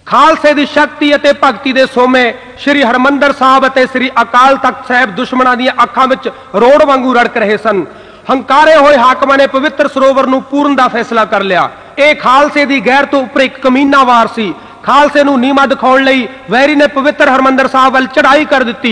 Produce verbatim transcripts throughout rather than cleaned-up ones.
खालसे की शक्ति और भगती के सोमे श्री हरमंदर साहब और श्री अकाल तख्त साहब दुश्मनों दी अखां विच रोड़ वांगू रड़क रहे सन। हंकारे हुए हाकमां ने पवित्र सरोवर नूं पूर्ण दा फैसला कर लिया। यह खालसे की गैर तो उपर एक कमीना वार सी। खालसे नूं नीमा दिखाउण लई वैरी ने पवित्र हरमंदर साहब वल चढ़ाई कर दित्ती।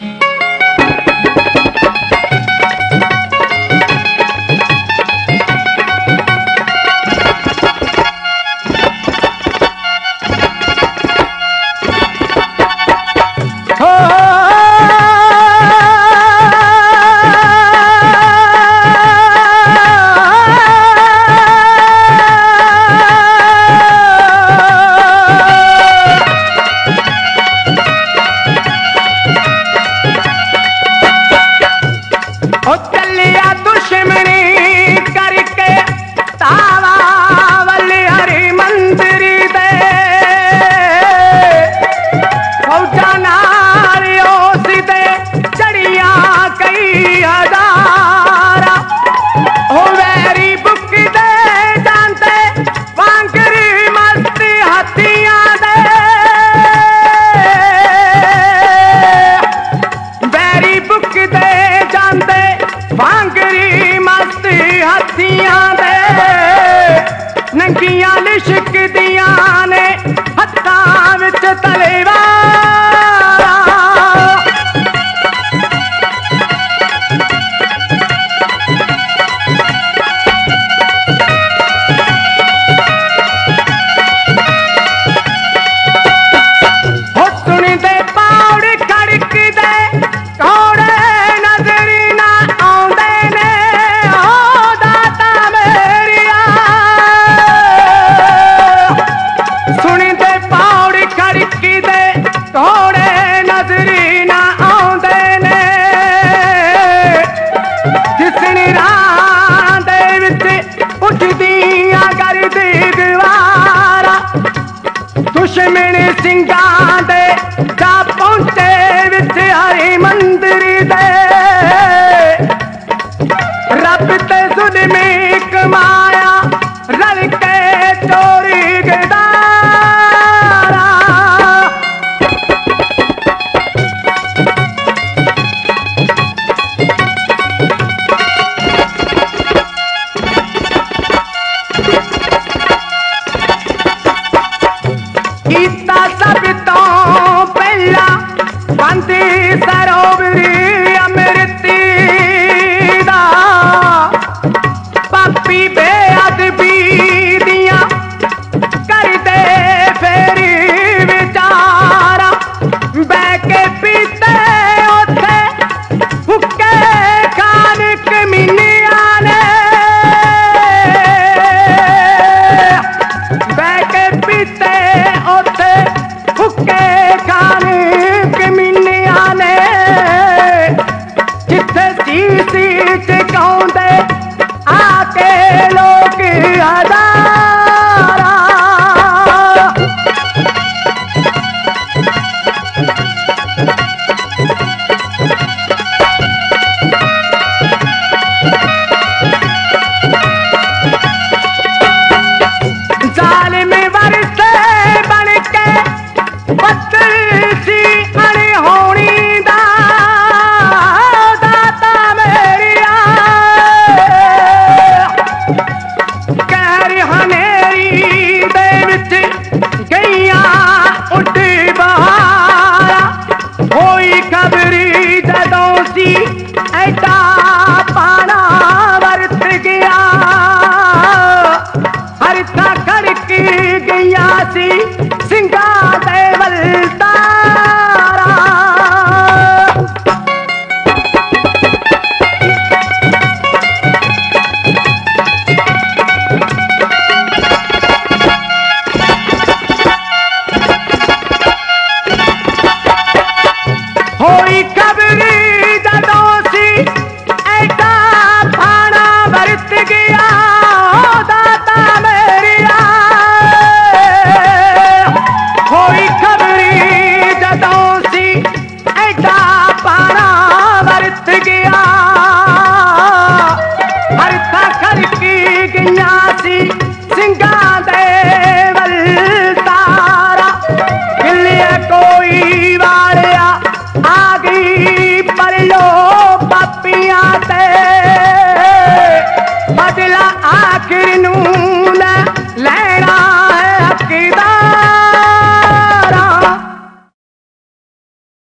नंगियां लिशकदियां ने हत्थां विच तलवारां। हो सुनदे पौड़ खड़कदे कौड़े नजरी ना आउंदे ने ओ दाता मेरिया। सुनदे पौड़ खड़कदे कौड़े नजरी ना आउंदे ने जिसनी राह दे विच उठदियां करदी दीवारां। दुश्मन सिंगां दे जा पहुंचे विच हरि मंदिर दे रब ते जुल्मी कमाया रल के चोरी गदारा। कीता सब